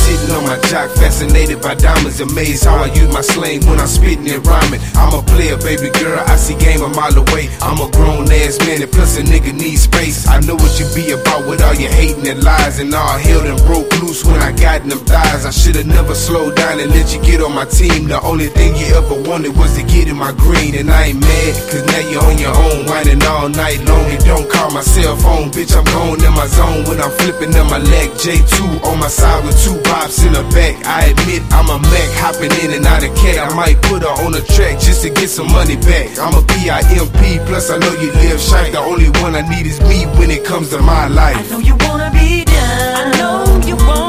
sitting on my jock, fascinated by diamonds, amazed how I use my slang when I'm spitting and rhyming. I'm a player, baby girl, I see game a mile away. I'm a grown ass man, and plus a nigga needs space. I know what you be about with all your hating and lies, and all hell done broke loose when I got in them thighs. I should've never slowed down and let you get on my team. The only thing you ever wanted was to get in my green, and I ain't mad, cause now you're on your own, whining all night long. And don't call my cell phone, bitch, I'm going in my zone when I'm flipping in my leg. J2 on my side with 2 pops in the back. I admit I'm a Mac, hopping in and out of cat. I might put her on the track just to get some money back. I'm a PIMP, plus I know you live shy. The only one I need is me when it comes to my life. I know you wanna be down, I know you want